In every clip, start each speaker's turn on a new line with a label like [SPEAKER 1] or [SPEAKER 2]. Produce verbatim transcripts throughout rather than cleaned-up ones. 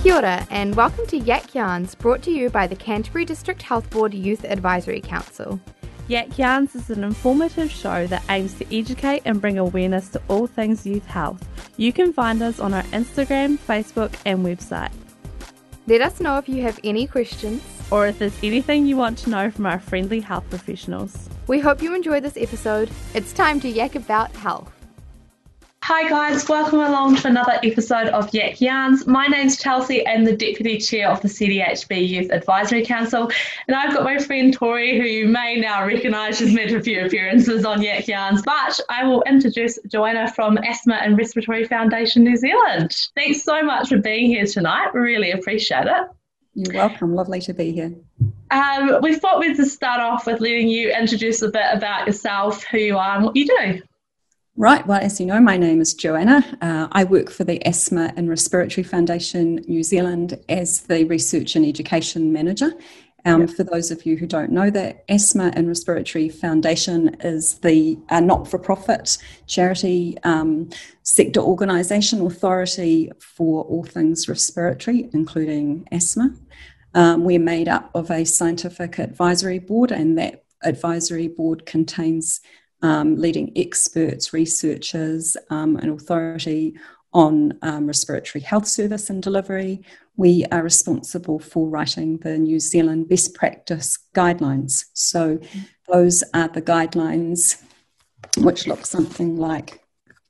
[SPEAKER 1] Kia ora and welcome to Yak Yarns, brought to you by the Canterbury District Health Board Youth Advisory Council.
[SPEAKER 2] Yak Yarns is an informative show that aims to educate and bring awareness to all things youth health. You can find us on our Instagram, Facebook and website.
[SPEAKER 1] Let us know if you have any questions
[SPEAKER 2] or if there's anything you want to know from our friendly health professionals.
[SPEAKER 1] We hope you enjoy this episode. It's time to yak about health.
[SPEAKER 3] Hi guys, welcome along to another episode of Yak Yarns. My name's Chelsea, I'm the Deputy Chair of the C D H B Youth Advisory Council, and I've got my friend Tori, who you may now recognise. She's made a few appearances on Yak Yarns, but I will introduce Joanna from Asthma and Respiratory Foundation New Zealand. Thanks so much for being here tonight, really appreciate it.
[SPEAKER 4] You're welcome, lovely to be here.
[SPEAKER 3] Um, we thought we'd just start off with letting you introduce a bit about yourself, who you are and what you do.
[SPEAKER 4] Right, well, as you know, my name is Joanna. Uh, I work for the Asthma and Respiratory Foundation New Zealand as the Research and Education Manager. Um, yep. For those of you who don't know, the Asthma and Respiratory Foundation is the uh, not-for-profit charity um, sector organisation authority for all things respiratory, including asthma. Um, we're made up of a scientific advisory board, and that advisory board contains Um, leading experts, researchers, um, and authority on um, respiratory health service and delivery. We are responsible for writing the New Zealand best practice guidelines. So those are the guidelines which look something like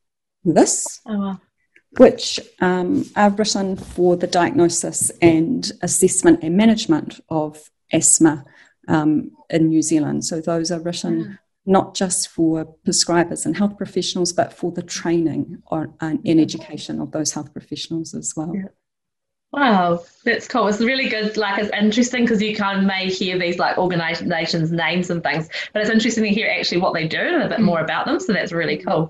[SPEAKER 4] this,
[SPEAKER 3] oh, wow.
[SPEAKER 4] which um, are written for the diagnosis and assessment and management of asthma um, in New Zealand. So those are written yeah. not just for prescribers and health professionals, but for the training or, and, and education of those health professionals as well.
[SPEAKER 3] Yeah. Wow, that's cool. It's really good. Like, it's interesting because you kind of may hear these like organisations' names and things, but it's interesting to hear actually what they do and a bit more about them. So that's really cool.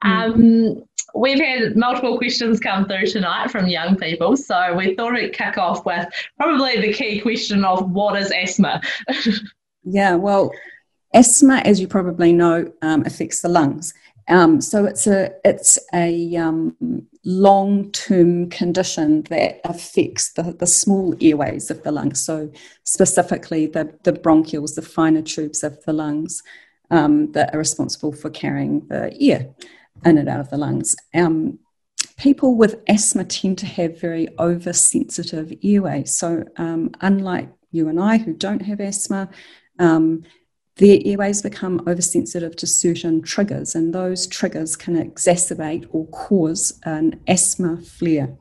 [SPEAKER 3] Um, we've had multiple questions come through tonight from young people, so we thought we'd kick off with probably the key question of what is asthma?
[SPEAKER 4] Yeah, well, asthma, as you probably know, um, affects the lungs. Um, so it's a it's a um, long-term condition that affects the, the small airways of the lungs. So specifically the, the bronchioles, the finer tubes of the lungs um, that are responsible for carrying the air in and out of the lungs. Um, people with asthma tend to have very oversensitive airways. So um, unlike you and I who don't have asthma, um, their airways become oversensitive to certain triggers, and those triggers can exacerbate or cause an asthma flare.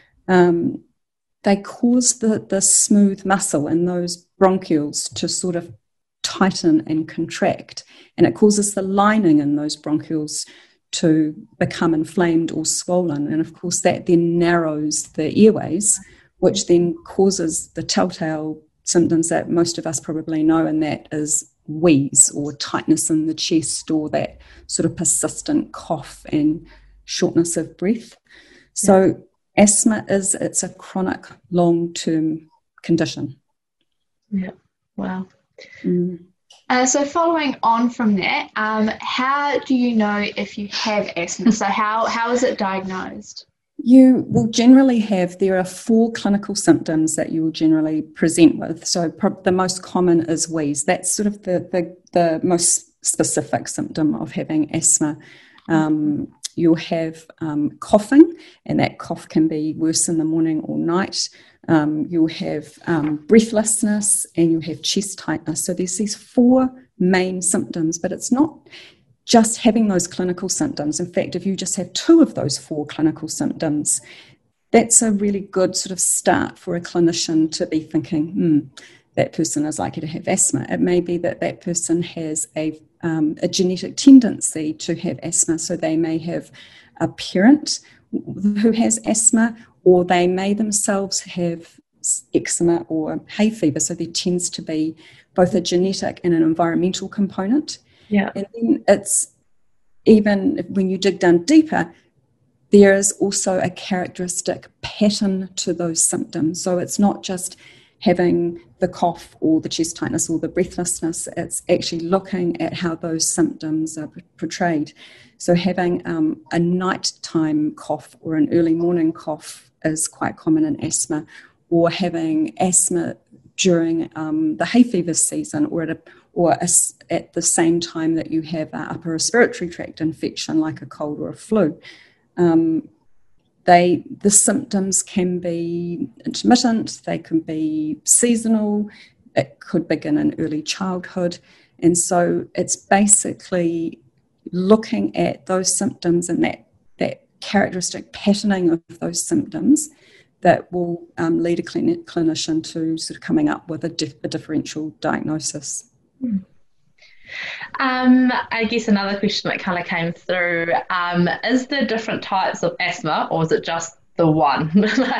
[SPEAKER 4] Um, they cause the, the smooth muscle in those bronchioles to sort of tighten and contract, and it causes the lining in those bronchioles to become inflamed or swollen, and of course that then narrows the airways, which then causes the telltale symptoms that most of us probably know, and that is wheeze or tightness in the chest or that sort of persistent cough and shortness of breath. So yeah. asthma is, it's a chronic long-term condition.
[SPEAKER 3] Yeah, wow.
[SPEAKER 4] Mm.
[SPEAKER 5] Uh, so following on from that, um, how do you know if you have asthma? So how how is it diagnosed?
[SPEAKER 4] You will generally have, there are four clinical symptoms that you will generally present with. So pro- the most common is wheeze. That's sort of the, the, the most specific symptom of having asthma. Um, you'll have um, coughing, and that cough can be worse in the morning or night. Um, you'll have um, breathlessness, and you'll have chest tightness. So there's these four main symptoms, but it's not just having those clinical symptoms. In fact, if you just have two of those four clinical symptoms, that's a really good sort of start for a clinician to be thinking, hmm, that person is likely to have asthma. It may be that that person has a, um, a genetic tendency to have asthma, so they may have a parent who has asthma, or they may themselves have eczema or hay fever, so there tends to be both a genetic and an environmental component.
[SPEAKER 3] Yeah.
[SPEAKER 4] And then it's, even when you dig down deeper, there is also a characteristic pattern to those symptoms. So it's not just having the cough or the chest tightness or the breathlessness, it's actually looking at how those symptoms are portrayed. So having um, a nighttime cough or an early morning cough is quite common in asthma, or having asthma during um, the hay fever season, or at a, or a, at the same time that you have an upper respiratory tract infection like a cold or a flu. Um, they the symptoms can be intermittent, they can be seasonal, it could begin in early childhood, and so it's basically looking at those symptoms and that that characteristic patterning of those symptoms that will um, lead a clin- clinician to sort of coming up with a, dif- a differential diagnosis.
[SPEAKER 3] Um, I guess another question that kind of came through, um, is there different types of asthma, or is it just the one?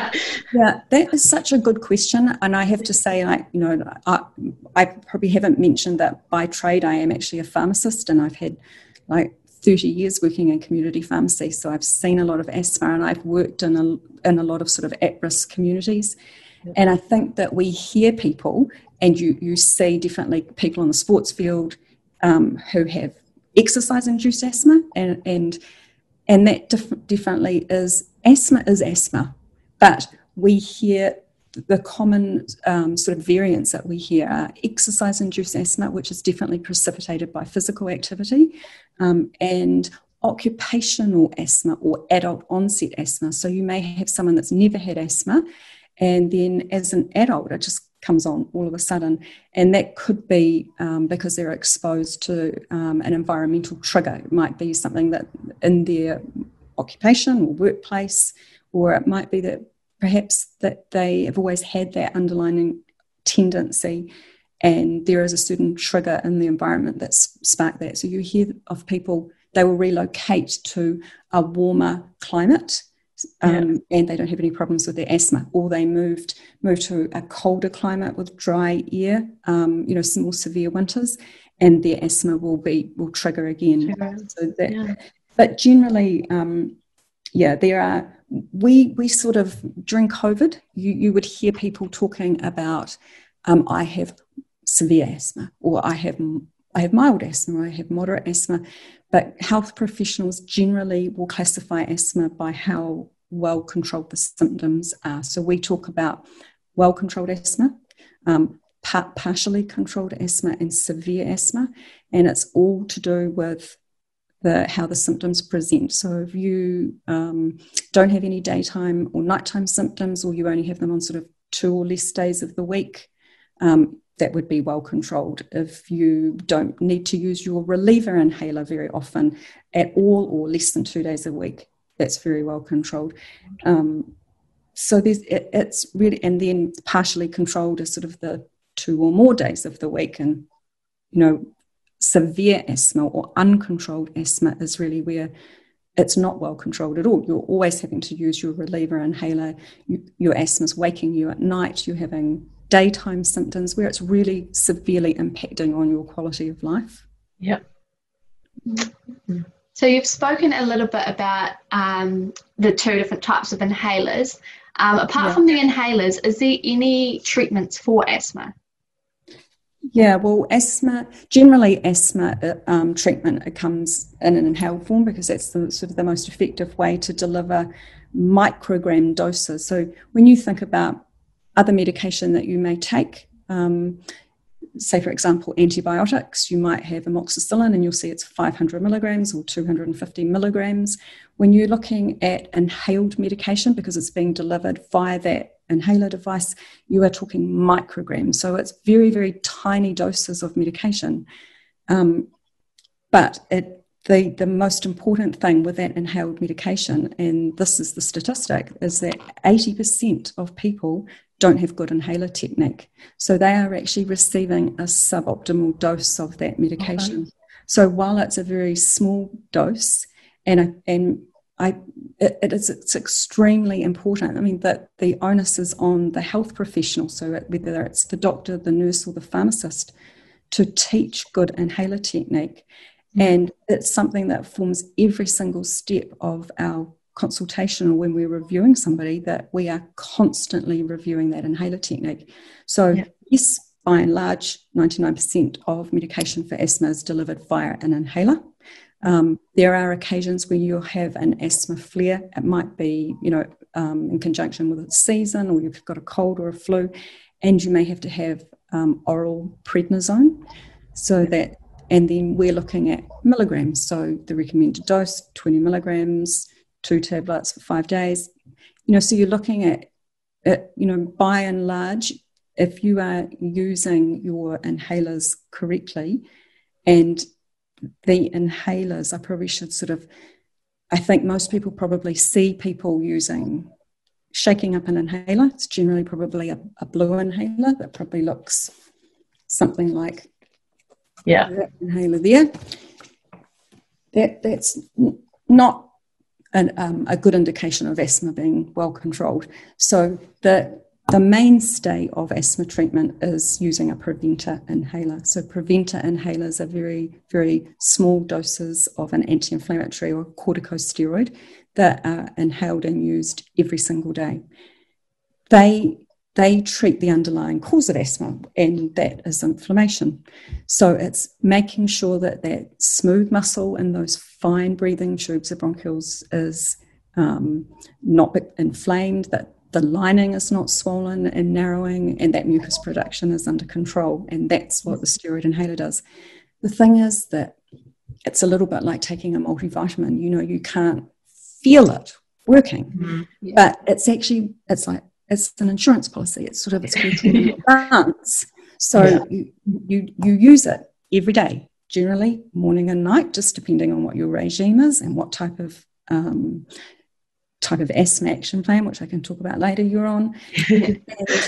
[SPEAKER 4] Yeah, that is such a good question. And I have to say, like, you know, I, I probably haven't mentioned that by trade I am actually a pharmacist, and I've had like thirty years working in community pharmacy, so I've seen a lot of asthma, and I've worked in a, in a lot of sort of at-risk communities. Yep. And I think that we hear people, and you, you see definitely people in the sports field um, who have exercise-induced asthma, and and, and that dif- definitely is, asthma is asthma, but we hear the common um, sort of variants that we hear are exercise-induced asthma, which is definitely precipitated by physical activity, um, and occupational asthma or adult onset asthma. So you may have someone that's never had asthma, and then as an adult, it just comes on all of a sudden. And that could be um, because they're exposed to um, an environmental trigger. It might be something that in their occupation or workplace, or it might be that perhaps that they have always had that underlying tendency, and there is a certain trigger in the environment that's sparked that. So you hear of people, they will relocate to a warmer climate, um, yeah. and they don't have any problems with their asthma, or they moved move to a colder climate with dry air, um, you know, some more severe winters, and their asthma will be will trigger again. Sure. So that, yeah. But generally, um, yeah, there are. We we sort of, during COVID, you, you would hear people talking about, um, I have severe asthma, or I have I have mild asthma, or I have moderate asthma, but health professionals generally will classify asthma by how well controlled the symptoms are. So we talk about well controlled asthma, um, par- partially controlled asthma, and severe asthma, and it's all to do with The, how the symptoms present. So if you um, don't have any daytime or nighttime symptoms, or you only have them on sort of two or less days of the week, um, that would be well controlled. If you don't need to use your reliever inhaler very often at all, or less than two days a week, that's very well controlled. Um, so there's it, it's really, and then partially controlled is sort of the two or more days of the week, and you know, severe asthma or uncontrolled asthma is really where it's not well controlled at all. You're always having to use your reliever inhaler. You, your asthma's waking you at night. You're having daytime symptoms where it's really severely impacting on your quality of life.
[SPEAKER 3] Yep.
[SPEAKER 5] Mm-hmm. So you've spoken a little bit about um, the two different types of inhalers. Um, apart yeah. from the inhalers, is there any treatments for asthma?
[SPEAKER 4] Yeah, well, asthma, generally asthma um, treatment, it comes in an inhaled form because that's the, sort of the most effective way to deliver microgram doses. So when you think about other medication that you may take, um, say, for example, antibiotics, you might have amoxicillin and you'll see it's five hundred milligrams or two hundred fifty milligrams. When you're looking at inhaled medication, because it's being delivered via that inhaler device, you are talking micrograms. So it's very, very tiny doses of medication. Um, but it, the, the most important thing with that inhaled medication, and this is the statistic, is that eighty percent of people don't have good inhaler technique. So they are actually receiving a suboptimal dose of that medication. Okay. So while it's a very small dose, and and I, it, it is, it's extremely important. I mean, that the onus is on the health professional, so whether it's the doctor, the nurse, or the pharmacist, to teach good inhaler technique. Mm. And it's something that forms every single step of our consultation or when we're reviewing somebody, that we are constantly reviewing that inhaler technique. So yeah. yes, by and large, ninety-nine percent of medication for asthma is delivered via an inhaler. Um, there are occasions where you'll have an asthma flare. It might be, you know, um, in conjunction with a season, or you've got a cold or a flu, and you may have to have um, oral prednisone. So that, and then we're looking at milligrams. So the recommended dose, twenty milligrams, two tablets for five days. You know, so you're looking at it, you know, by and large, if you are using your inhalers correctly, and the inhalers, I probably should sort of, I think most people probably see people using, shaking up an inhaler. It's generally probably a, a blue inhaler that probably looks something like
[SPEAKER 3] yeah.
[SPEAKER 4] that inhaler there. That That's not an, um, a good indication of asthma being well controlled. So the The mainstay of asthma treatment is using a preventer inhaler. So preventer inhalers are very, very small doses of an anti-inflammatory or corticosteroid that are inhaled and used every single day. They, they treat the underlying cause of asthma, and that is inflammation. So it's making sure that that smooth muscle in those fine breathing tubes, the bronchioles, is um, not inflamed, that the lining is not swollen and narrowing, and that mucus production is under control. And that's what the steroid inhaler does. The thing is that it's a little bit like taking a multivitamin. You know, you can't feel it working, mm-hmm. yeah. but it's actually, it's like, it's an insurance policy. It's sort of, it's in advance. So yeah. you, you, you use it every day, generally morning and night, just depending on what your regime is and what type of um, type of asthma action plan, which I can talk about later, you're on. And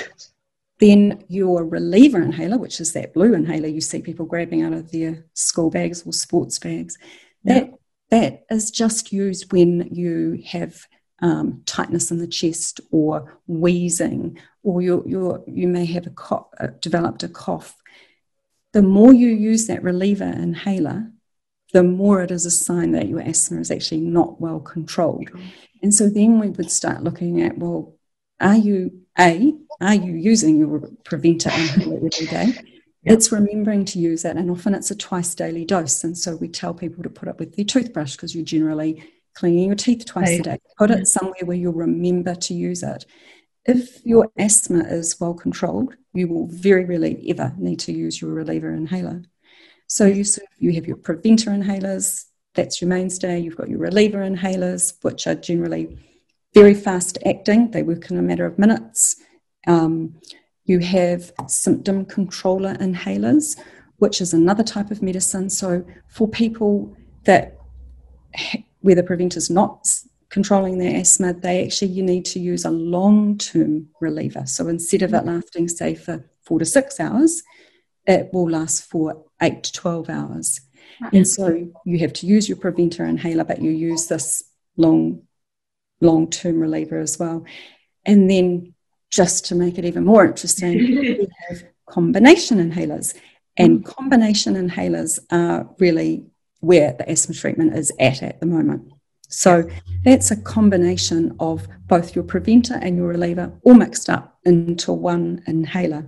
[SPEAKER 4] then your reliever inhaler, which is that blue inhaler you see people grabbing out of their school bags or sports bags, that yeah. that is just used when you have um, tightness in the chest or wheezing, or you're, you're, you may have a cough, uh, developed a cough. The more you use that reliever inhaler, the more it is a sign that your asthma is actually not well controlled. And so then we would start looking at, well, are you, A, are you using your preventer inhaler every day? Yep. It's remembering to use it, and often it's a twice daily dose. And so we tell people to put it with their toothbrush, because you're generally cleaning your teeth twice hey. a day. Put it somewhere where you'll remember to use it. If your asthma is well controlled, you will very rarely ever need to use your reliever inhaler. So you sort of, you have your preventer inhalers, that's your mainstay. You've got your reliever inhalers, which are generally very fast acting. They work in a matter of minutes. Um, you have symptom controller inhalers, which is another type of medicine. So for people that, where the preventer's not controlling their asthma, they actually, you need to use a long-term reliever. So instead of it lasting, say, for four to six hours, it will last for eight to twelve hours. And so you have to use your preventer inhaler, but you use this long, long-term reliever as well. And then just to make it even more interesting, we have combination inhalers. And combination inhalers are really where the asthma treatment is at at the moment. So that's a combination of both your preventer and your reliever all mixed up into one inhaler.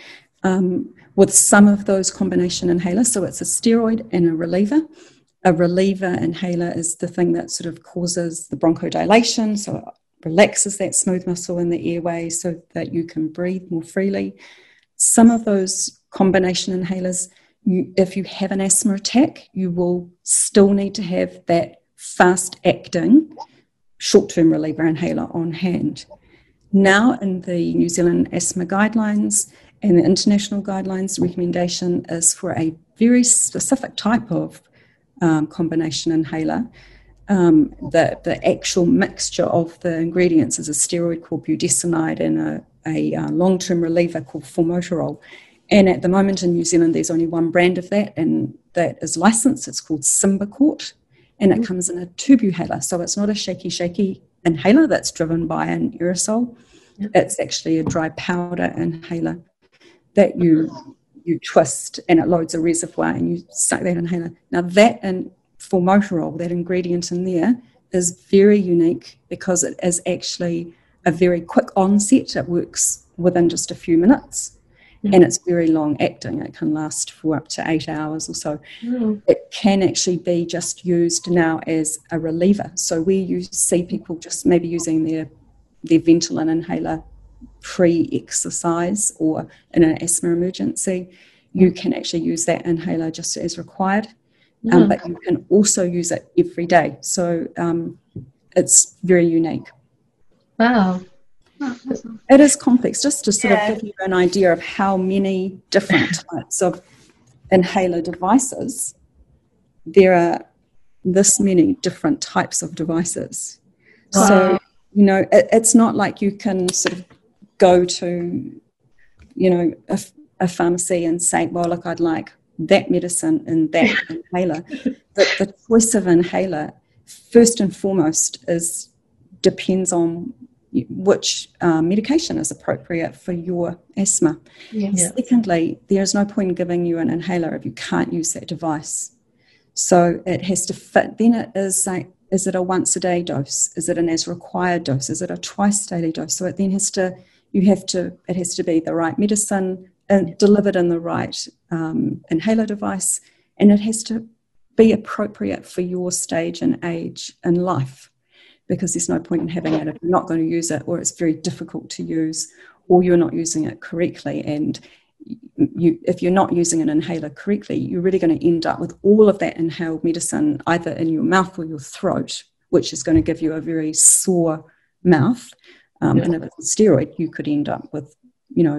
[SPEAKER 4] Um, with some of those combination inhalers, so it's a steroid and a reliever. A reliever inhaler is the thing that sort of causes the bronchodilation, so it relaxes that smooth muscle in the airway so that you can breathe more freely. Some of those combination inhalers, you, if you have an asthma attack, you will still need to have that fast-acting short-term reliever inhaler on hand. Now, in the New Zealand asthma guidelines and the international guidelines, recommendation is for a very specific type of um, combination inhaler. Um, the, the actual mixture of the ingredients is a steroid called budesonide and a, a uh, long-term reliever called formoterol. And at the moment in New Zealand, there's only one brand of that, and that is licensed. It's called Symbicort, and it comes in a tubuhaler. So it's not a shaky, shaky inhaler that's driven by an aerosol. Yep. It's actually a dry powder inhaler that you you twist, and it loads a reservoir, and you suck that inhaler. Now that and formoterol, that ingredient in there, is very unique because it is actually a very quick onset. It works within just a few minutes, mm. and it's very long acting. It can last for up to eight hours or so. Mm. It can actually be just used now as a reliever. So where you see people just maybe using their, their Ventolin inhaler pre-exercise or in an asthma emergency, you can actually use that inhaler just as required. Mm. Um, but you can also use it every day. So um, it's very unique.
[SPEAKER 3] Wow.
[SPEAKER 4] It is complex, just to sort
[SPEAKER 3] yeah.
[SPEAKER 4] of give you an idea of how many different types of inhaler devices. There are this many different types of devices. Wow. So, you know, it, it's not like you can sort of go to, you know, a, a pharmacy and say, well, look, I'd like that medicine and that inhaler. The, the choice of inhaler, first and foremost, is depends on which uh, medication is appropriate for your asthma. Yes. Secondly, there's no point in giving you an inhaler if you can't use that device. So it has to fit. Then it is like, is it a once a day dose? Is it an as required dose? Is it a twice daily dose? So it then has to, you have to, it has to be the right medicine and delivered in the right um, inhaler device, and it has to be appropriate for your stage and age in life. Because there's no point in having it if you're not going to use it, or it's very difficult to use, or you're not using it correctly. And you, if you're not using an inhaler correctly, you're really going to end up with all of that inhaled medicine either in your mouth or your throat, which is going to give you a very sore mouth. Um, yeah. And if it's a steroid, you could end up with, you know,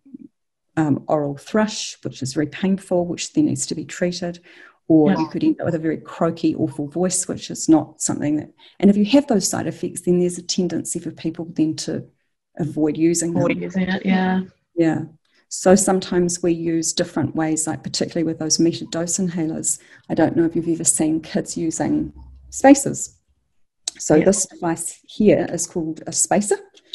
[SPEAKER 4] um, oral thrush, which is very painful, which then needs to be treated. Or yeah. you could end up with a very croaky, awful voice, which is not something that... And if you have those side effects, then there's a tendency for people then to avoid using them.
[SPEAKER 3] Avoid using it, yeah.
[SPEAKER 4] Yeah. So sometimes we use different ways, like particularly with those metered dose inhalers. I don't know if you've ever seen kids using spacers. So yeah. this device here is called a spacer,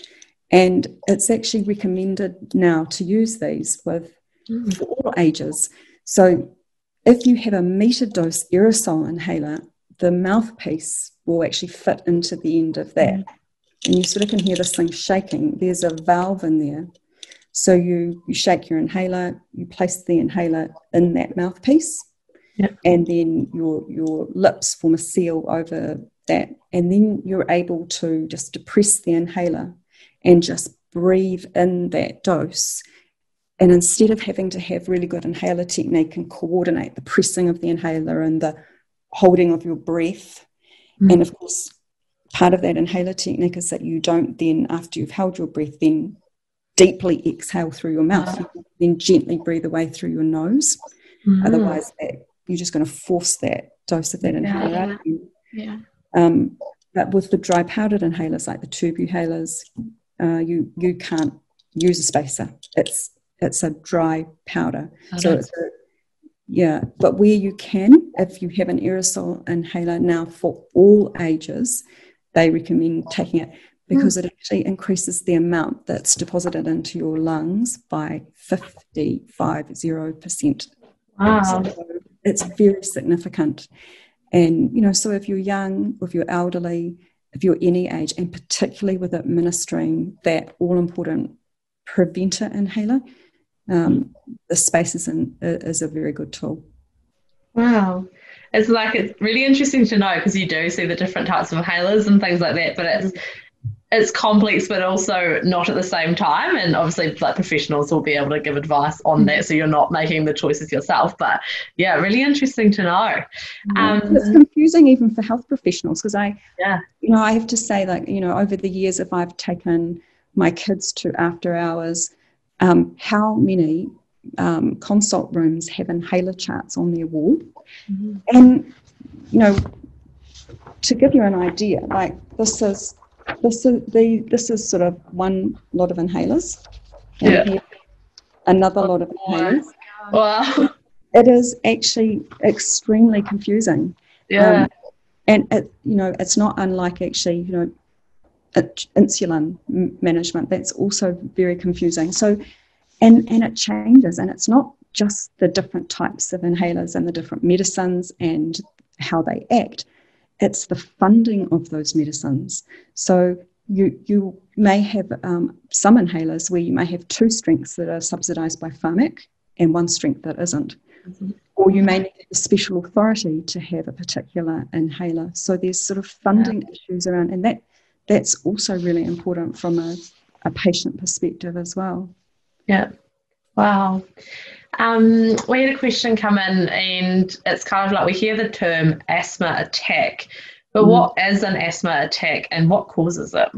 [SPEAKER 4] and it's actually recommended now to use these with mm. for all ages. So if you have a metered dose aerosol inhaler, the mouthpiece will actually fit into the end of that. And you sort of can hear this thing shaking. There's a valve in there. So you, you shake your inhaler, you place the inhaler in that mouthpiece, yep. and then your, your lips form a seal over that. And then you're able to just depress the inhaler and just breathe in that dose. And instead of having to have really good inhaler technique and coordinate the pressing of the inhaler and the holding of your breath, mm. and of course, part of that inhaler technique is that you don't then, after you've held your breath, then deeply exhale through your mouth. You then gently breathe away through your nose. Mm. Otherwise, that, you're just going to force that dose of that yeah. inhaler out.
[SPEAKER 5] Yeah.
[SPEAKER 4] Um, but with the dry powdered inhalers, like the tube inhalers, uh, you you can't use a spacer. It's It's a dry powder. Oh, so it's a, yeah, but where you can, if you have an aerosol inhaler now for all ages, they recommend taking it because mm. it actually increases the amount that's deposited into your lungs by fifty-five percent.
[SPEAKER 3] Wow.
[SPEAKER 4] So it's very significant. And, you know, so if you're young, if you're elderly, if you're any age, and particularly with administering that all-important preventer inhaler, Um, the spaces in, is a very good tool.
[SPEAKER 3] Wow. It's like, it's really interesting to know because you do see the different types of inhalers and things like that, but it's it's complex but also not at the same time, and obviously like professionals will be able to give advice on that so you're not making the choices yourself. But yeah, really interesting to know. Um,
[SPEAKER 4] it's confusing even for health professionals because I,
[SPEAKER 3] yeah.
[SPEAKER 4] you know, I have to say, like, you know, over the years, if I've taken my kids to after hours, Um, how many um, consult rooms have inhaler charts on their wall? Mm-hmm. And, you know, to give you an idea, like this is this is the this is sort of one lot of inhalers, and
[SPEAKER 3] yeah.
[SPEAKER 4] another lot of inhalers.
[SPEAKER 3] Wow,
[SPEAKER 4] it is actually extremely confusing.
[SPEAKER 3] Yeah, um,
[SPEAKER 4] and it, you know, it's not unlike actually, you know, insulin management. That's also very confusing. So, and and it changes, and it's not just the different types of inhalers and the different medicines and how they act. it's the funding of those medicines. So you you may have um, some inhalers where you may have two strengths that are subsidised by Pharmac and one strength that isn't. Mm-hmm. Or you may need a special authority to have a particular inhaler. So there's sort of funding yeah. issues around, and that that's also really important from a, a patient perspective as well.
[SPEAKER 3] Yeah. Wow. Um, we had a question come in, and it's kind of like we hear the term asthma attack, but mm. what is an asthma attack and what causes it?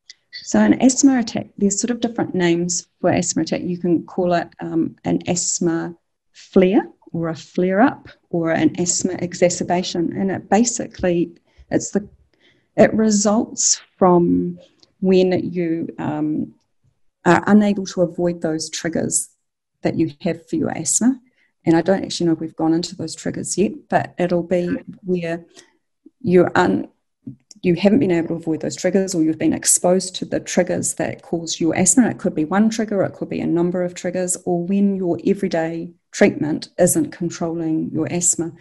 [SPEAKER 4] So an asthma attack, there's sort of different names for asthma attack. You can call it um, an asthma flare or a flare-up or an asthma exacerbation, and it basically, it's the it results from when you um, are unable to avoid those triggers that you have for your asthma. And I don't actually know if we've gone into those triggers yet, but it'll be where you're un, you haven't been able to avoid those triggers, or you've been exposed to the triggers that cause your asthma. It could be one trigger, or it could be a number of triggers, or when your everyday treatment isn't controlling your asthma.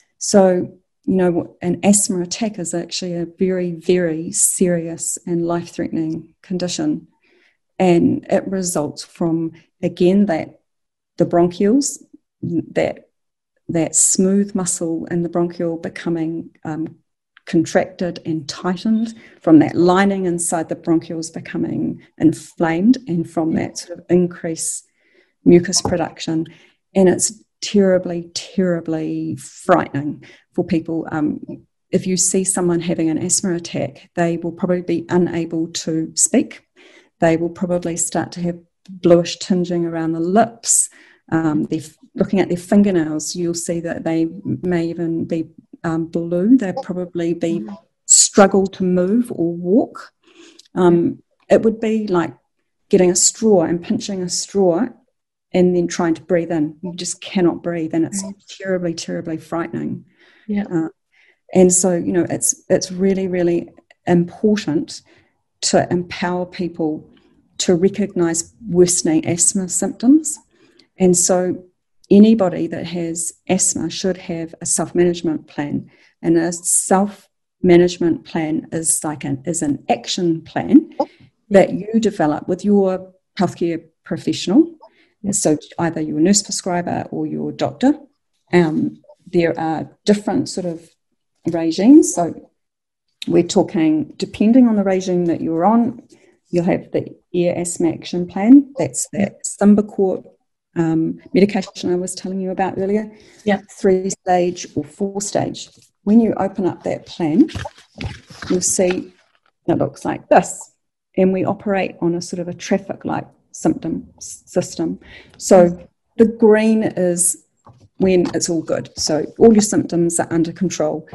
[SPEAKER 4] So, you know, an asthma attack is actually a very, very serious and life-threatening condition. And it results from, again, that the bronchioles, that that smooth muscle in the bronchiole becoming um, contracted and tightened, from that lining inside the bronchioles becoming inflamed, and from that sort of increased mucus production. And it's terribly, terribly frightening for people. Um, if you see someone having an asthma attack, they will probably be unable to speak. They will probably start to have bluish tinging around the lips. Um, they're looking at their fingernails, you'll see that they may even be um, blue. They'll probably be struggle to move or walk. Um, it would be like getting a straw and pinching a straw and then trying to breathe in. You just cannot breathe, and it's terribly, terribly frightening.
[SPEAKER 3] Yeah.
[SPEAKER 4] Uh, and so, you know, it's it's really, really important to empower people to recognise worsening asthma symptoms. And so anybody that has asthma should have a self-management plan. And a self-management plan is like an is an action plan that you develop with your healthcare professional. So either your nurse prescriber or your doctor. Um, there are different sort of regimes. So we're talking, depending on the regime that you're on, you'll have the Air Asthma Action Plan. That's that Symbicort um, medication I was telling you about earlier.
[SPEAKER 3] Yeah.
[SPEAKER 4] Three stage or four stage. When you open up that plan, you'll see it looks like this. And we operate on a sort of a traffic light symptom system. So the green is when it's all good. So all your symptoms are under control.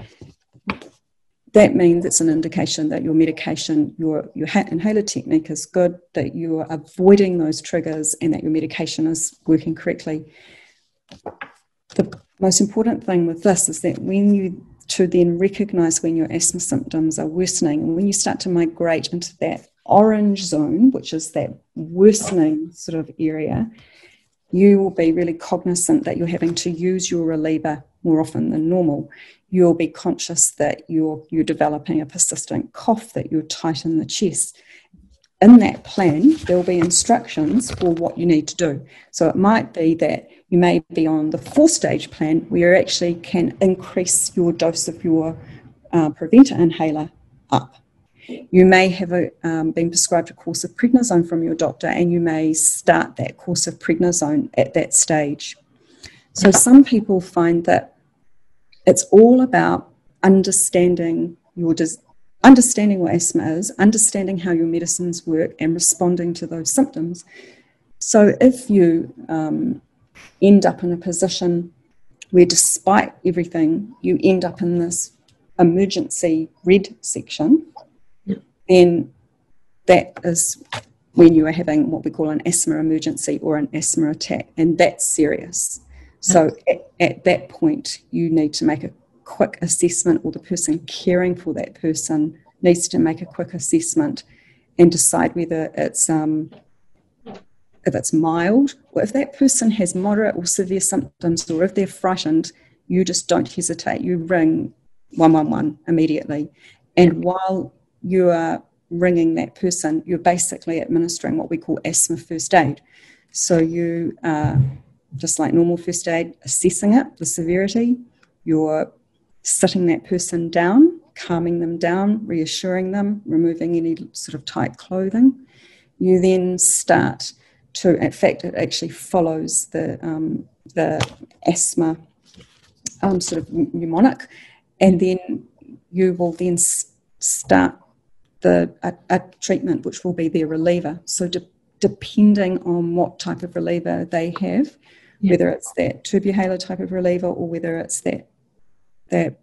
[SPEAKER 4] That means it's an indication that your medication, your, your inhaler technique is good, that you are avoiding those triggers, and that your medication is working correctly. The most important thing with this is that when you to then recognise when your asthma symptoms are worsening, and when you start to migrate into that orange zone, which is that worsening sort of area, you will be really cognizant that you're having to use your reliever more often than normal. You'll be conscious that you're you're developing a persistent cough, that you're tight in the chest. In that plan, there will be instructions for what you need to do. So it might be that you may be on the four-stage plan where you actually can increase your dose of your uh, preventer inhaler up. You may have a, um, been prescribed a course of prednisone from your doctor, and you may start that course of prednisone at that stage. So some people find that it's all about understanding your dis- understanding what asthma is, understanding how your medicines work, and responding to those symptoms. So if you um, end up in a position where, despite everything, you end up in this emergency red section, then that is when you are having what we call an asthma emergency or an asthma attack, and that's serious. So at, at that point, you need to make a quick assessment, or the person caring for that person needs to make a quick assessment and decide whether it's um, if it's mild, or if that person has moderate or severe symptoms, or if they're frightened, you just don't hesitate. You ring one one one immediately. And while you are ringing that person, you're basically administering what we call asthma first aid. So you are, just like normal first aid, assessing it, the severity. You're sitting that person down, calming them down, reassuring them, removing any sort of tight clothing. You then start to, in fact, it actually follows the um, the asthma um, sort of mnemonic, and then you will then start the a, a treatment which will be their reliever. So de- depending on what type of reliever they have, yeah. whether it's that turbuhaler type of reliever or whether it's that that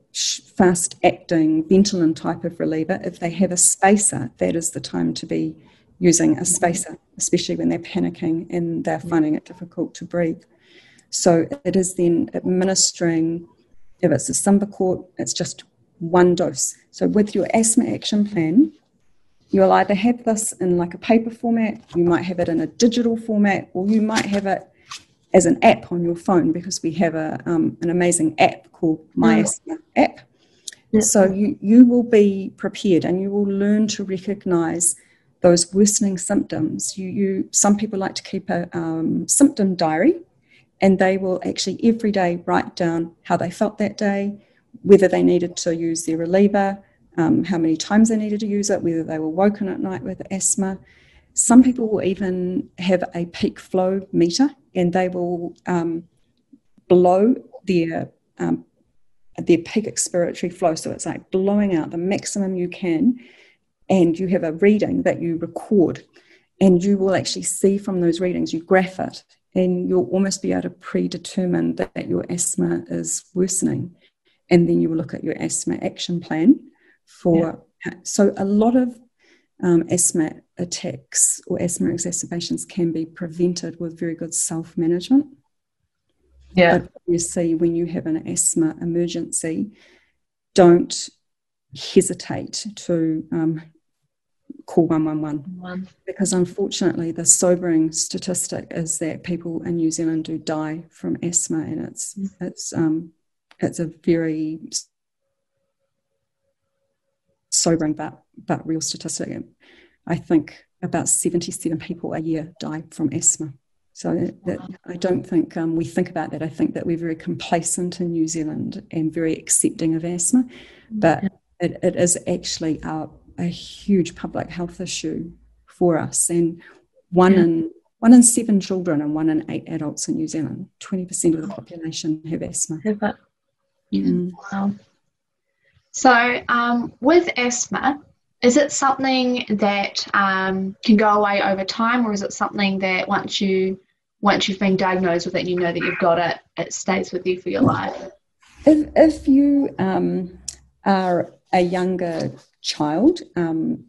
[SPEAKER 4] fast-acting Ventolin type of reliever, if they have a spacer, that is the time to be using a spacer, especially when they're panicking and they're finding it difficult to breathe. So it is then administering, if it's a Symbicort, it's just one dose. So with your asthma action plan, you'll either have this in like a paper format, you might have it in a digital format, or you might have it as an app on your phone, because we have a um, an amazing app called My Asthma app. Yeah. So you, you will be prepared and you will learn to recognise those worsening symptoms. You, you some people like to keep a um, symptom diary, and they will actually every day write down how they felt that day, whether they needed to use their reliever, um, how many times they needed to use it, whether they were woken at night with asthma. Some people will even have a peak flow meter, and they will um, blow their um, their peak expiratory flow. So it's like blowing out the maximum you can, and you have a reading that you record, and you will actually see from those readings, you graph it, and you'll almost be able to predetermine that, that your asthma is worsening. And then you will look at your asthma action plan for, yeah. so a lot of um, asthma attacks or asthma exacerbations can be prevented with very good self-management. Yeah. But you see, when you have an asthma emergency, don't hesitate to um, call one one one, because unfortunately the sobering statistic is that people in New Zealand do die from asthma, and it's mm. it's um it's a very sobering but but real statistic. I think about seventy-seven people a year die from asthma. So that, that, I don't think um, we think about that. I think that we're very complacent in New Zealand and very accepting of asthma, but yeah. it, it is actually a, a huge public health issue for us. And one yeah. in one in seven children and one in eight adults in New Zealand, twenty percent of the population have asthma.
[SPEAKER 5] Have it. Mm. Wow. So um, with asthma, is it something that um, can go away over time, or is it something that once you once you've been diagnosed with it, you know that you've got it, it stays with you for your life?
[SPEAKER 4] If if you um, are a younger child um,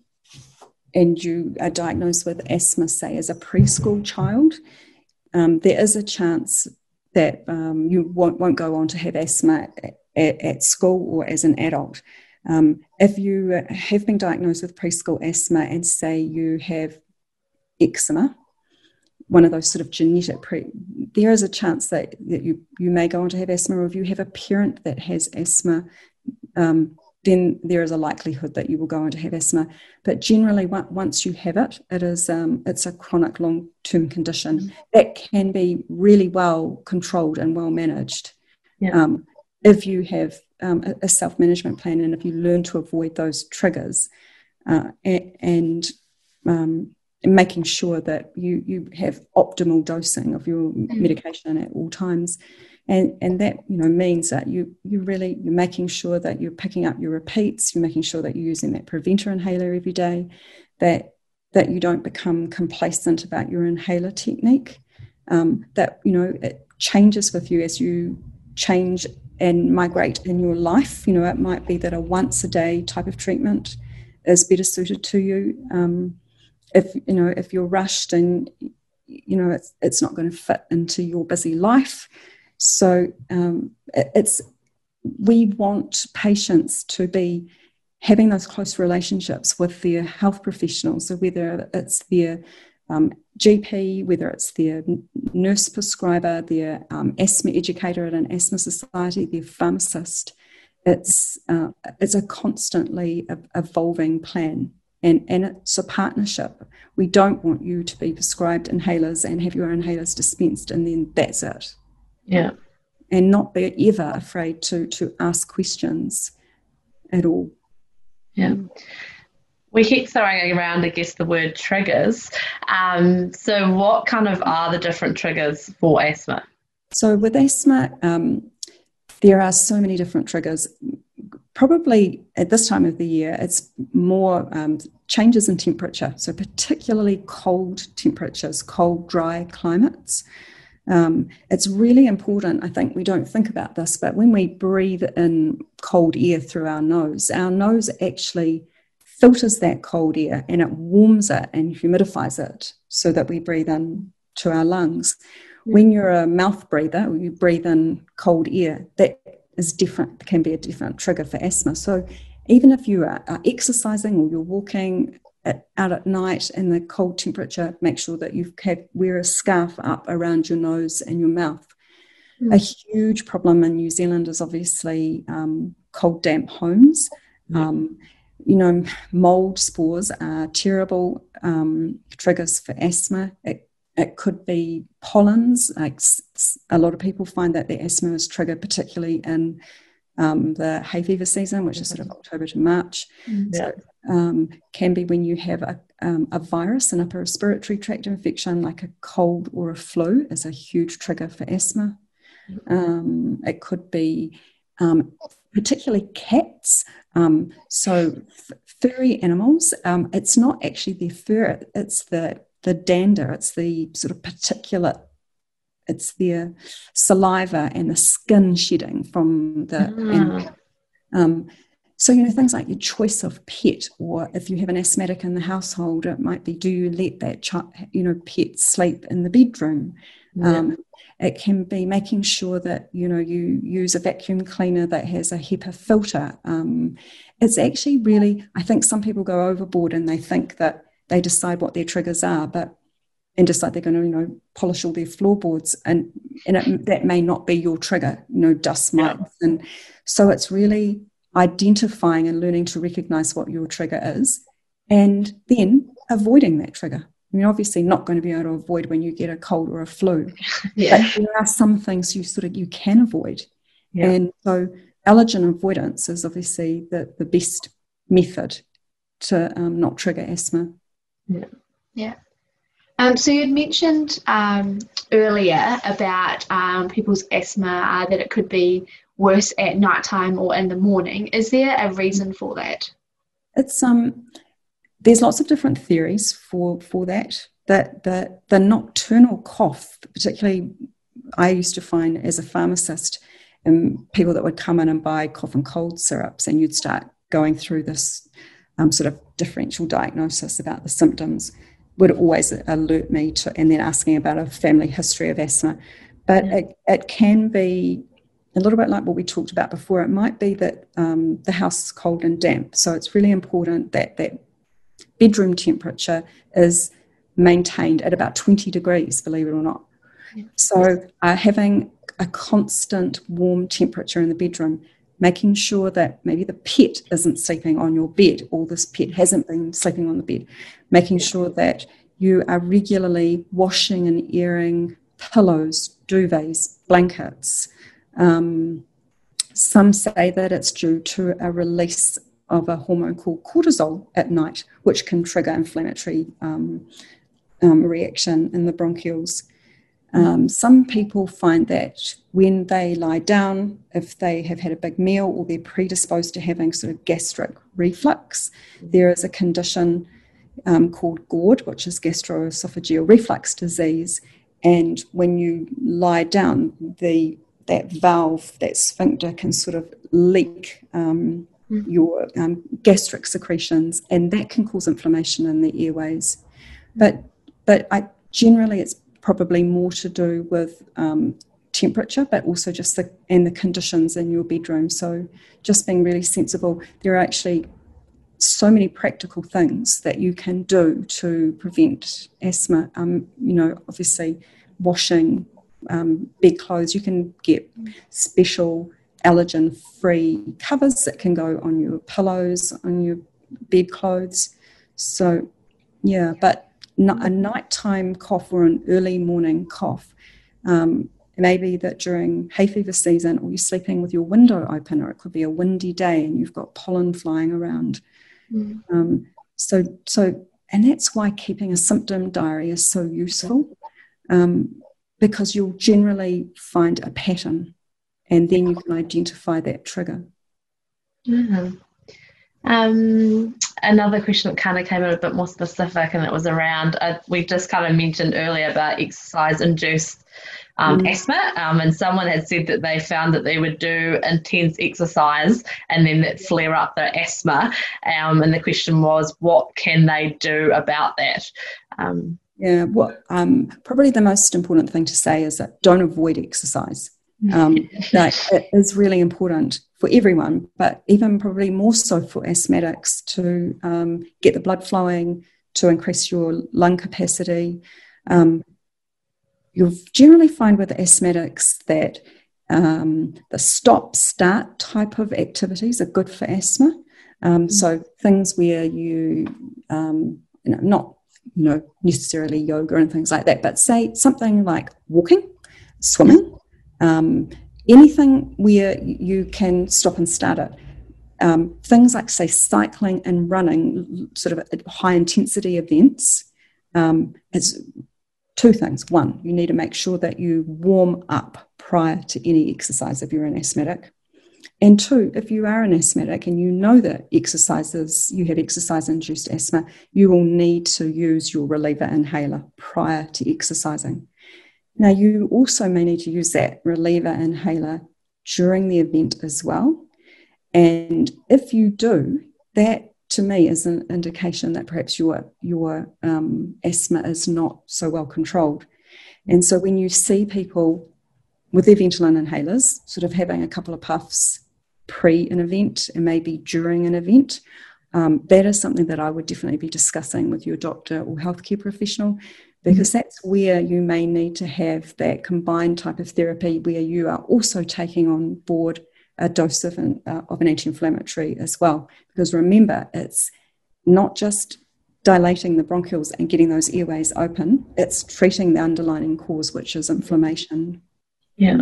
[SPEAKER 4] and you are diagnosed with asthma, say as a preschool child, um, there is a chance that um, you won't, won't go on to have asthma at, at school or as an adult. Um, if you have been diagnosed with preschool asthma and say you have eczema, one of those sort of genetic, pre- there is a chance that, that you, you may go on to have asthma, or if you have a parent that has asthma, um, then there is a likelihood that you will go on to have asthma. But generally, once you have it, it is um, it's a chronic long-term condition mm-hmm. that can be really well controlled and well managed. Yeah. Um, if you have um, a, a self-management plan, and if you learn to avoid those triggers, uh, and, and um, making sure that you, you have optimal dosing of your mm-hmm. medication at all times. And and that, you know, means that you you really you're making sure that you're picking up your repeats, you're making sure that you're using that preventer inhaler every day, that that you don't become complacent about your inhaler technique, um, that, you know, it changes with you as you change and migrate in your life. You know, it might be that a once a day type of treatment is better suited to you. Um, if you know if you're rushed and you know it's it's not going to fit into your busy life. So um, it's we want patients to be having those close relationships with their health professionals. So whether it's their um, G P, whether it's their nurse prescriber, their um, asthma educator at an asthma society, their pharmacist, it's uh, it's a constantly evolving plan, and, and it's a partnership. We don't want you to be prescribed inhalers and have your inhalers dispensed and then that's it.
[SPEAKER 3] Yeah.
[SPEAKER 4] And not be ever afraid to to ask questions at all.
[SPEAKER 3] Yeah. We keep throwing around, I guess, the word triggers. Um, so what kind of are the different triggers for asthma?
[SPEAKER 4] So with asthma, um, there are so many different triggers. Probably at this time of the year, it's more um, changes in temperature, so particularly cold temperatures, cold, dry climates. Um, it's really important, I think we don't think about this, but when we breathe in cold air through our nose, our nose actually filters that cold air and it warms it and humidifies it so that we breathe in to our lungs. When you're a mouth breather, or you breathe in cold air, that is different, can be a different trigger for asthma. So even if you are, are exercising or you're walking at, out at night in the cold temperature, make sure that you wear a scarf up around your nose and your mouth. Mm. A huge problem in New Zealand is obviously um, cold, damp homes. Um, you know, mold spores are terrible um, triggers for asthma. It, it could be pollens. Like a lot of people find that their asthma is triggered particularly in um, the hay fever season, which is sort of October to March. Mm-hmm. So um, can be when you have a, um, a virus, an upper respiratory tract infection, like a cold or a flu is a huge trigger for asthma. Um, it could be um, particularly cats. Um, so f- furry animals, um, it's not actually their fur, it's the, the dander, it's the sort of particulate, it's their saliva and the skin shedding from the, mm. and, um, so, you know, things like your choice of pet, or if you have an asthmatic in the household, it might be, do you let that child, you know, pet sleep in the bedroom? Yeah. Um, it can be making sure that, you know, you use a vacuum cleaner that has a HEPA filter. Um, it's actually really, I think some people go overboard and they think that they decide what their triggers are, but and decide they're going to, you know, polish all their floorboards, and and it, that may not be your trigger, you know, dust mites. Yeah. And so it's really identifying and learning to recognize what your trigger is, and then avoiding that trigger. I mean, obviously not going to be able to avoid when you get a cold or a flu, yeah. but there are some things you sort of, you can avoid. Yeah. And so allergen avoidance is obviously the, the best method to um, not trigger asthma.
[SPEAKER 5] Yeah. Yeah. Um, so you had mentioned um, earlier about um, people's asthma, uh, that it could be worse at nighttime or in the morning. Is there a reason for that?
[SPEAKER 4] It's um. There's lots of different theories for, for that. That the, the nocturnal cough, particularly I used to find as a pharmacist, um, people that would come in and buy cough and cold syrups, and you'd start going through this um, sort of differential diagnosis about the symptoms, would always alert me to, and then asking about a family history of asthma. But yeah. it, it can be a little bit like what we talked about before. It might be that um, the house is cold and damp, so it's really important that that bedroom temperature is maintained at about twenty degrees, believe it or not. Yeah. So uh, having a constant warm temperature in the bedroom, making sure that maybe the pet isn't sleeping on your bed, or this pet hasn't been sleeping on the bed, making sure that you are regularly washing and airing pillows, duvets, blankets. Um, some say that it's due to a release of a hormone called cortisol at night, which can trigger inflammatory um, um, reaction in the bronchioles. Um, some people find that when they lie down, if they have had a big meal or they're predisposed to having sort of gastric reflux, there is a condition um, called GORD, which is gastroesophageal reflux disease. And when you lie down, the that valve, that sphincter can sort of leak um, your um, gastric secretions, and that can cause inflammation in the airways. But but I generally it's probably more to do with um, temperature, but also just the and the conditions in your bedroom. So just being really sensible. There are actually so many practical things that you can do to prevent asthma. Um, you know, obviously washing um, bed clothes. You can get special allergen-free covers that can go on your pillows, on your bedclothes. So, yeah, but a nighttime cough or an early morning cough, um, maybe that during hay fever season, or you're sleeping with your window open, or it could be a windy day and you've got pollen flying around. Mm. Um, so, so, and that's why keeping a symptom diary is so useful, um, because you'll generally find a pattern, and then you can identify that trigger.
[SPEAKER 3] Mm-hmm. Um, another question that kind of came in a bit more specific, and it was around, uh, we just kind of mentioned earlier about exercise-induced um, mm. asthma, um, and someone had said that they found that they would do intense exercise and then that flare up their asthma, um, and the question was, what can they do about that? Um,
[SPEAKER 4] yeah, what um, probably the most important thing to say is that don't avoid exercise. Um, that it is really important for everyone, but even probably more so for asthmatics, to um, get the blood flowing, to increase your lung capacity. Um, you'll generally find with asthmatics that um, the stop-start type of activities are good for asthma. Um, mm-hmm. So things where you, um, you know, not you know necessarily yoga and things like that, but say something like walking, swimming. Um, anything where you can stop and start it. Um, things like, say, cycling and running, sort of high intensity events, um, is two things. One, you need to make sure that you warm up prior to any exercise if you're an asthmatic. And two, if you are an asthmatic and you know that exercises, you have exercise-induced asthma, you will need to use your reliever inhaler prior to exercising. Now, you also may need to use that reliever inhaler during the event as well. And if you do, that to me is an indication that perhaps your, your um, asthma is not so well controlled. And so when you see people with their Ventolin inhalers sort of having a couple of puffs pre an event and maybe during an event, um, that is something that I would definitely be discussing with your doctor or healthcare professional, because that's where you may need to have that combined type of therapy where you are also taking on board a dose of an, uh, of an anti-inflammatory as well. Because remember, it's not just dilating the bronchioles and getting those airways open, it's treating the underlying cause, which is inflammation.
[SPEAKER 3] Yeah.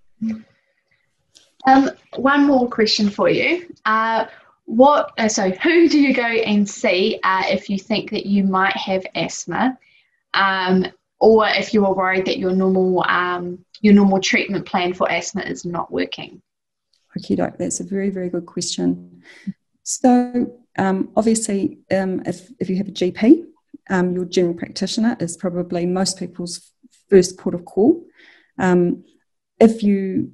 [SPEAKER 5] Um, one more question for you. Uh, what? Uh, so who do you go and see uh, if you think that you might have asthma? Um, or if you are worried that your normal um, your normal treatment plan for asthma is not working?
[SPEAKER 4] Okay, doc, that's a very, very good question. So um, obviously, um, if, if you have a G P, um, your general practitioner is probably most people's first port of call. Um, if you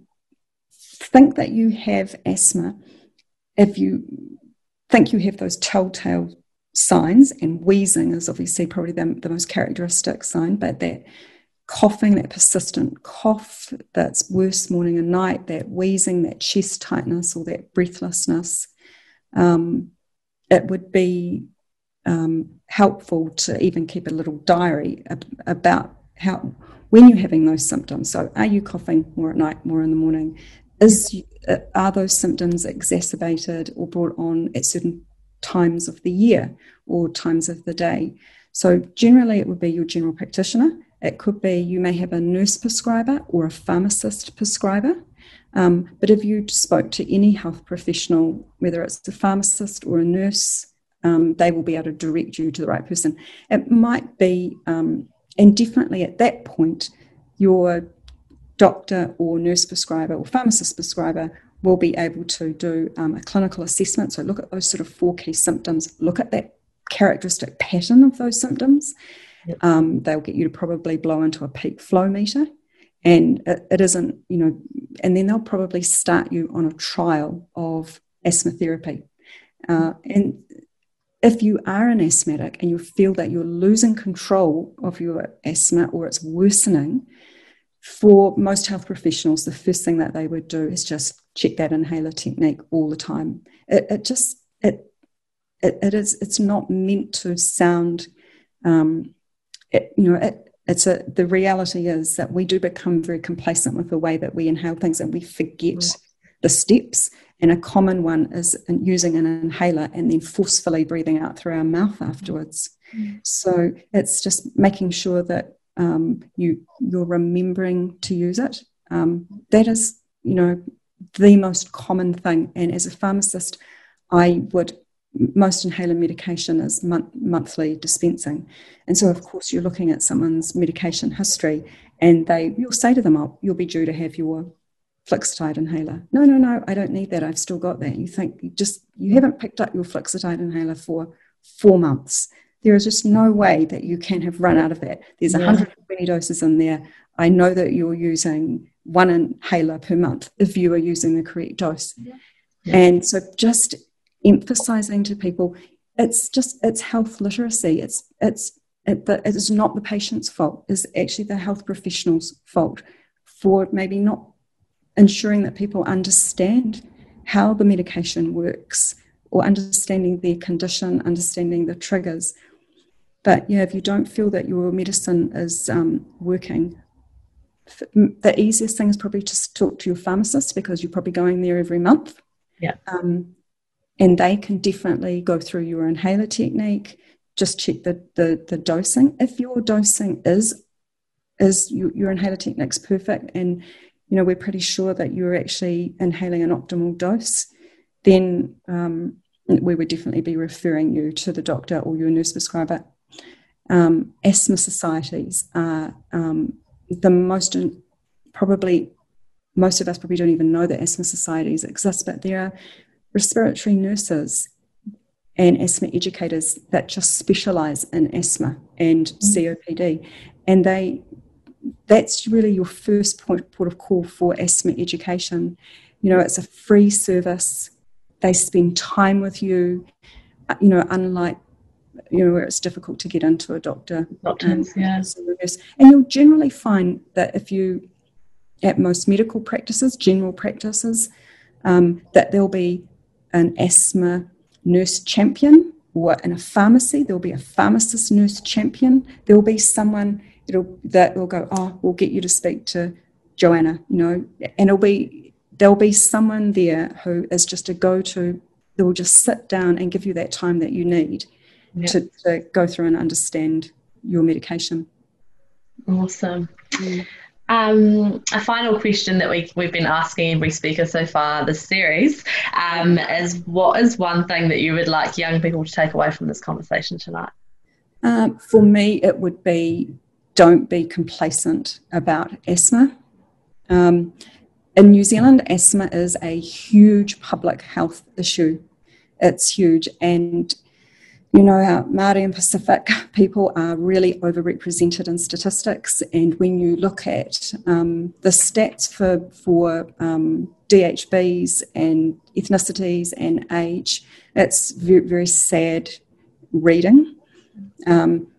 [SPEAKER 4] think that you have asthma, if you think you have those telltale signs, and wheezing is obviously probably the, the most characteristic sign, but that coughing, that persistent cough that's worse morning and night, that wheezing, that chest tightness or that breathlessness, um, it would be um, helpful to even keep a little diary ab- about how, when you're having those symptoms. So are you coughing more at night, more in the morning? Is Are those symptoms exacerbated or brought on at certain times of the year or times of the day? So generally it would be your general practitioner. It could be you may have a nurse prescriber or a pharmacist prescriber. Um, but if you spoke to any health professional, whether it's a pharmacist or a nurse, um, they will be able to direct you to the right person. It might be, um, and definitely at that point, your doctor or nurse prescriber or pharmacist prescriber will be able to do um, a clinical assessment. So look at those sort of four key symptoms, look at that characteristic pattern of those symptoms. Yep. Um, they'll get you to probably blow into a peak flow meter, and it, it isn't, you know, and then they'll probably start you on a trial of asthma therapy. Uh, and if you are an asthmatic and you feel that you're losing control of your asthma or it's worsening, for most health professionals, the first thing that they would do is just check that inhaler technique all the time. It, it just, it, it, it is, it's not meant to sound, um, it, you know, it, it's a, the reality is that we do become very complacent with the way that we inhale things, and we forget the steps. And a common one is using an inhaler and then forcefully breathing out through our mouth afterwards. Mm. So it's just making sure that um, you, you're remembering to use it. Um, that is, you know, the most common thing. And as a pharmacist, I would, most inhaler medication is month, monthly dispensing. And so, of course, you're looking at someone's medication history and they, you'll say to them, oh, you'll be due to have your Flixitide inhaler. No, no, no, I don't need that. I've still got that. You think you just, you haven't picked up your Flixitide inhaler for four months. There is just no way that you can have run out of that. There's yeah. one hundred twenty doses in there. I know that you're using one inhaler per month if you are using the correct dose. Yeah. Yeah. And so just emphasizing to people, it's just, it's health literacy. It's, it's, it, the, it is not the patient's fault. It's actually the health professional's fault for maybe not ensuring that people understand how the medication works or understanding their condition, understanding the triggers. But yeah, if you don't feel that your medicine is um, working, the easiest thing is probably just talk to your pharmacist because you're probably going there every month.
[SPEAKER 3] Yeah.
[SPEAKER 4] Um, and they can definitely go through your inhaler technique, just check the, the, the dosing. If your dosing is, is your, your inhaler technique's perfect and you know, we're pretty sure that you're actually inhaling an optimal dose, then um, we would definitely be referring you to the doctor or your nurse prescriber. Um, asthma societies are um, the most, probably, most of us probably don't even know that asthma societies exist, but there are respiratory nurses and asthma educators that just specialise in asthma and mm-hmm. C O P D. And they... that's really your first point, port of call for asthma education. You know, it's a free service. They spend time with you, you know, unlike, you know, where it's difficult to get into a doctor.
[SPEAKER 3] Doctors, um, yeah.
[SPEAKER 4] And you'll generally find that if you, at most medical practices, general practices, um, that there'll be an asthma nurse champion, or in a pharmacy, there'll be a pharmacist nurse champion. There'll be someone It'll, that will go, oh, we'll get you to speak to Joanna, you know, and it'll be, there'll be someone there who is just a go-to, that will just sit down and give you that time that you need yep. to, to go through and understand your medication.
[SPEAKER 3] Awesome. Mm. Um, a final question that we, we've been asking every speaker so far this series um, is what is one thing that you would like young people to take away from this conversation tonight?
[SPEAKER 4] Um, for me, it would be don't be complacent about asthma. Um, in New Zealand, asthma is a huge public health issue. It's huge. And, you know, our Māori and Pacific people are really overrepresented in statistics. And when you look at um, the stats for, for um, D H Bs and ethnicities and age, it's very, very sad reading. Um,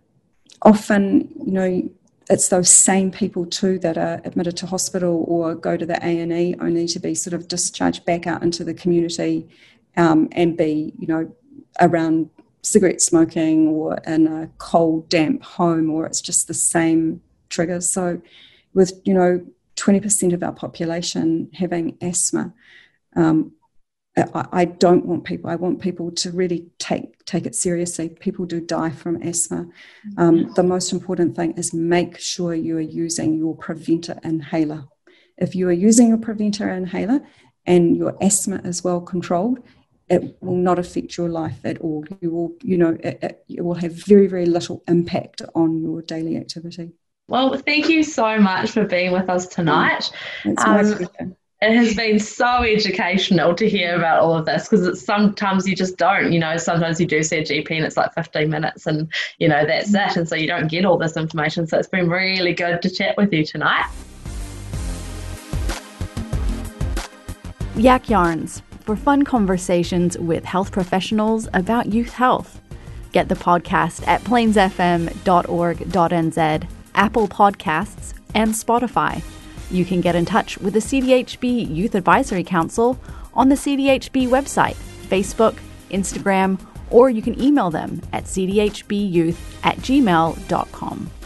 [SPEAKER 4] often, you know, it's those same people too that are admitted to hospital or go to the A and E only to be sort of discharged back out into the community um, and be, you know, around cigarette smoking or in a cold, damp home, or it's just the same triggers. So with, you know, twenty percent of our population having asthma, um, I, I don't want people, I want people to really take take it seriously. People do die from asthma. Um, the most important thing is make sure you are using your preventer inhaler. If you are using your preventer inhaler and your asthma is well controlled, it will not affect your life at all. You will, you know, it, it, it will have very, very little impact on your daily activity.
[SPEAKER 3] Well, thank you so much for being with us tonight.
[SPEAKER 4] It's my
[SPEAKER 3] um,
[SPEAKER 4] pleasure.
[SPEAKER 3] It has been so educational to hear about all of this, because it's sometimes you just don't, you know, sometimes you do see a G P and it's like fifteen minutes and, you know, that's it. And so you don't get all this information. So it's been really good to chat with you tonight.
[SPEAKER 2] Yak Yarns, for fun conversations with health professionals about youth health. Get the podcast at plains f m dot org dot n z, Apple Podcasts, and Spotify. You can get in touch with the C D H B Youth Advisory Council on the C D H B website, Facebook, Instagram, or you can email them at c d h b youth at gmail dot com.